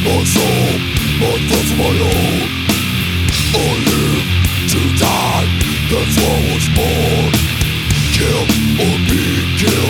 my soul, my thoughts of my own. I live to die, that's why I was born. Kill or be killed.